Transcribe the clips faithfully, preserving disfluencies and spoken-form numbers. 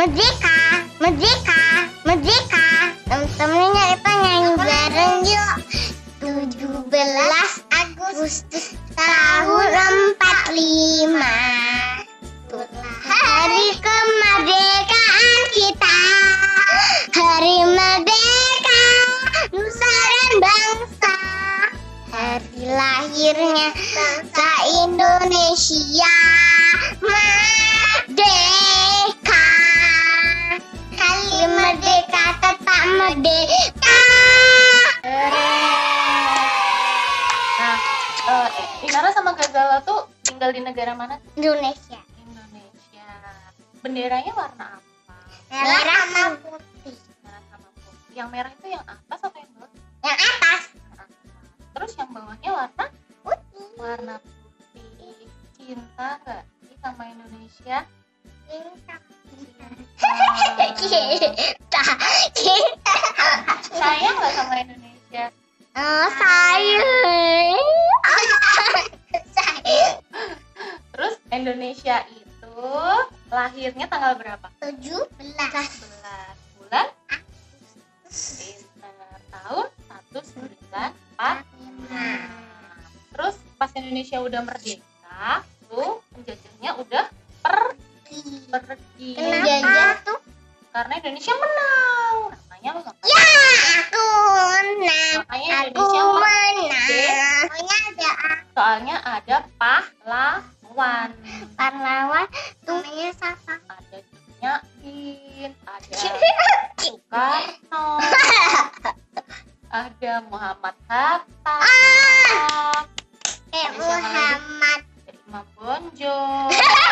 Merdeka, merdeka, merdeka. Temen-temen kita nyanyi bareng yuk. tujuh belas Agustus tahun empat puluh lima. Hari kemerdekaan kita. Hari merdeka nusa dan bangsa. Hari lahirnya bangsa Indonesia. Merdeka. Kali merdeka tetap merdeka. Nah, uh, Inara sama Gazala tuh tinggal di negara mana? Indonesia. Indonesia. Benderanya warna apa? Merah sama putih. Merah sama putih. Yang merah itu yang atas atau yang bawah? Yang atas Terus yang bawahnya warna putih. warna putih. Cinta nggak sih sama Indonesia? Cinta. Cinta. Cinta. Cinta. Sayang nggak sama Indonesia? Oh, sayang. Sayang. Terus Indonesia itu lahirnya tanggal berapa? tujuh belas sebelas bulan Pinter. Tahun seribu sembilan ratus empat puluh lima. Terus pas Indonesia udah merdeka, tuh penjajahnya udah pergi. pergi. Penjajah tuh? Karena Indonesia menang. Makanya makanya, Ya, aku menang. makanya Aku Indonesia menang. merdeka. Pokoknya ada Soalnya ada pahlawan. pahlawan namanya siapa? Ada Cut Nyak, ada Soekarno, ada Muhammad Hatta, Eh, Ada siapa lagi? Muhammad. ada Imam Bonjol.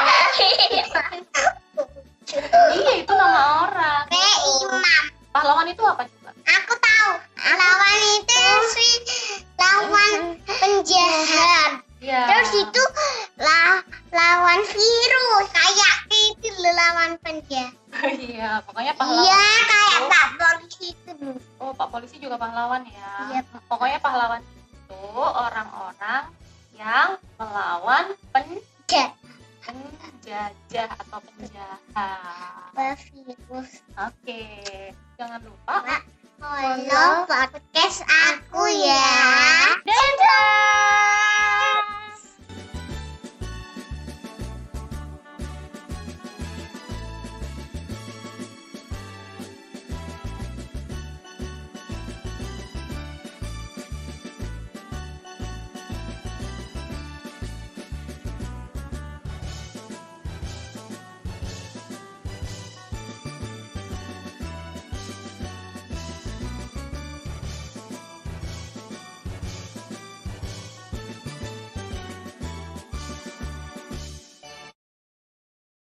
Iya, itu nama orang. Eh, Imam. Pahlawan itu apa juga? Aku tahu. Lawan itu si lawan penjahat. Iya. Terus itu lah lawan virus. Kayak itu loh, lawan penjahat. Iya, pokoknya pahlawan. Iya, kayak itu- Pak Polisi itu. Oh, Pak Polisi juga pahlawan ya. Iya, Pak. Pokoknya pahlawan itu orang-orang yang melawan Penjahat. penjajah atau penjahat. Virus. Oke, jangan lupa Follow podcast aku ya.